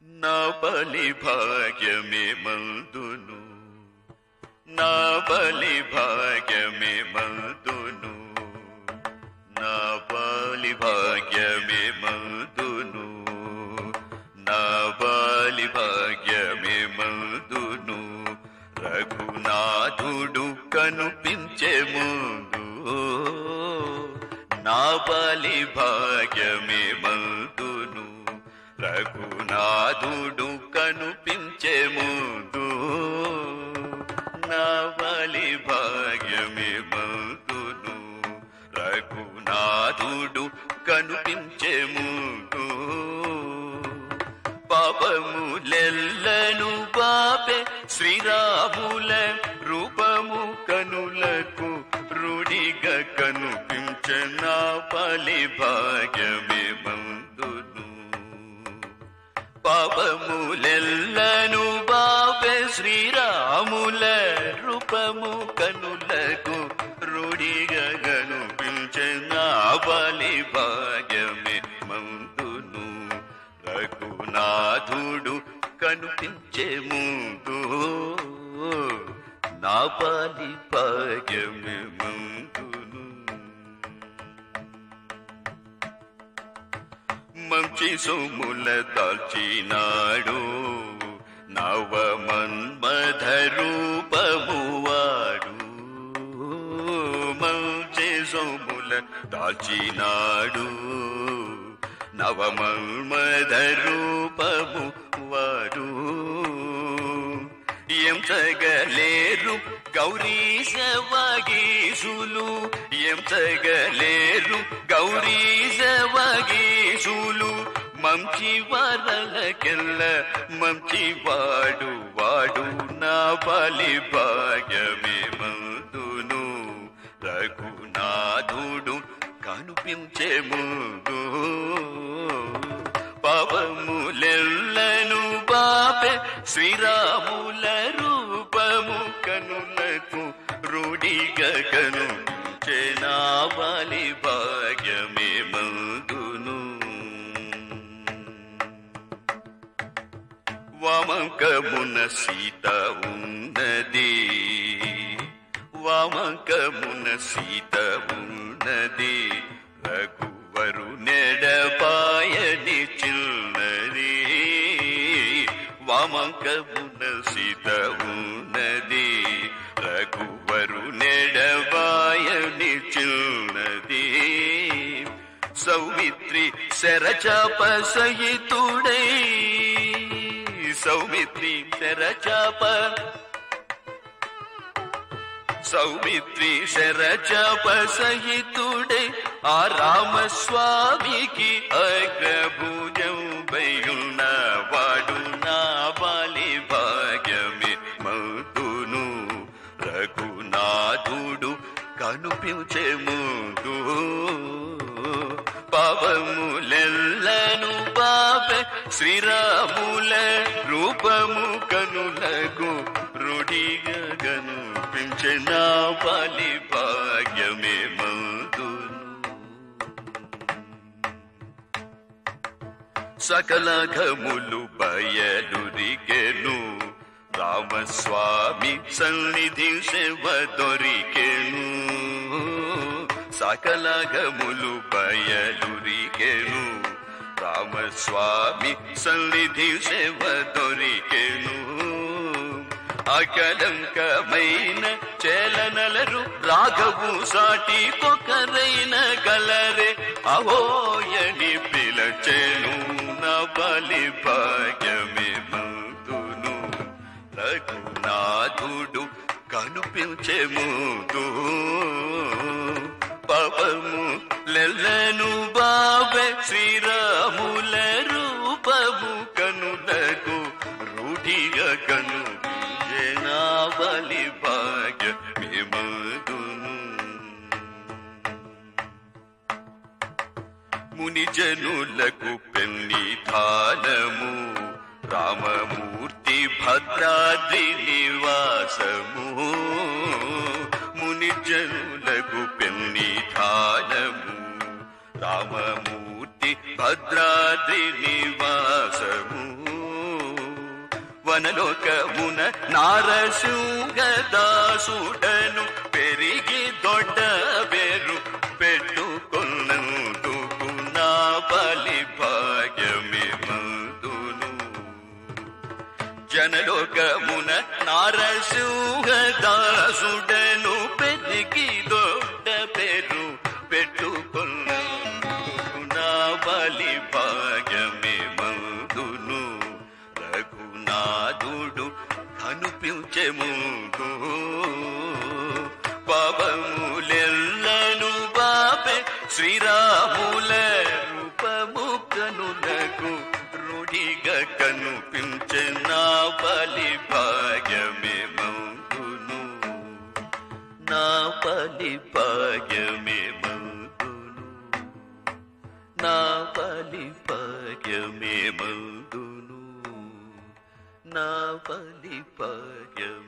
నా బలి భాగ్యమే మందును, నా బలి భాగ్యమే మందును, నా బలి భాగ్యమే మందును, నా బలి భాగ్యమే మందును. రఘునాథుడు కనిపించే ముందు నా బలి భాగ్యమే మందును. రఘునాథుడు కనిపించే ముందు నా బలి భాగ్యమే మందును. రఘునాథుడు కనిపించే ముందు పాపములెల్లను పాపే శ్రీరాముల రూపము కనులకు రుడిగా కనిపించే నా బలి భాగ్యమే మందును. పాపములెల్లను పాపే శ్రీరాముల రూపము కనులకు రుడిగా కనిపించే నా బలి భాగ్యమే మందును. రఘునాథుడు కనిపించే ముందు నా బలి భాగ్యమే మందును. మంచి సొమ్ముల దాల్చినాడు నవ మన్మథ రూపము వాడు. మంచి సొమ్ముల దాల్చినాడు నవ మన్మథ రూపము వాడు. ఎంచగలేరు గౌరీశ వాగీసులు, ఎంచగలేరు గౌరీశ వాగీసులు. మంచి వారలకెల్ల మంచి వాడు వాడు నా బలి భాగ్యమే మందును. రఘునాథుడు కనిపించే ముందు పాపములెల్లను పాపే శ్రీరాముల రూపము కనులకు రుడిగా కనిపించే నా బలి భాగ్యమే మందును. వామంకమున సీత ఉన్నది, వామంకమున సీత ఉన్నది. రఘువరు నెడపాయని చిన్నది, వామంకమున సీత ఉన్నది. రఘువరు నెడపాయని చిన్నది. సౌమిత్రి శరచాప సహితుడై, సౌమిత్రి శరచాప, సౌమిత్రి శరచాప సహితుడై ఆ రామస్వామికి అగ్రభుజం బయున్న వాడు నా బలి భాగ్యమే మందును. రఘునాథుడు కనిపించే ముందు పాపములెల్లను పాపే శ్రీరాముల రూపము కనులకు రుడిగా కనిపించే నా బలి భాగ్యమే మందును. సకల ఘములు బయలురికెను రామస్వామి సన్నిధి సేవ దొరికెను. సకల ఘములు బయలురికెను రామస్వామి సన్నిధి సేవ దొరికెను. అకలంకమైన చేలనలరు రాఘవు సాటి కొకరైన కలరే అహోయని పిలచెను నా బలి భాగ్యమే మందును. రఘునాథుడు కనిపించే ముందు పాపములెల్లను బాబే శ్రీరాముల రూపము కనులకు రూఢిగా కనిపించే నా బలి భాగ్యమే మందును. ముని జనులకు పెన్నిధానము రామమూర్తి భద్రాద్రి నివాసము. ముని జనులకు పెన్నిధానము రామమూర్తి భద్రాద్రి నివాసము. వనలోకమున నారసింహదాసుడను పెరిగి దొడ్డ పేరు పెట్టుకున్నందుకు నా బలి భాగ్యమే మందును. జనలోకమున నారసింహదాసుడను పెరిగి దొడ్డ పేరు పెట్టుకున్నందుకు నా బలి భాగ్యమే మందును. రఘునాథుడు కనుపించే ముందు పాపములెల్లను బాపే శ్రీరాముల రూపము కనులకు రుడిగా కనిపించే నా బలి భాగ్యమే మందును. నా బలి భాగ్యమే మందును. నా బలి భాగ్యమే మందును. నా బలి భాగ్యమే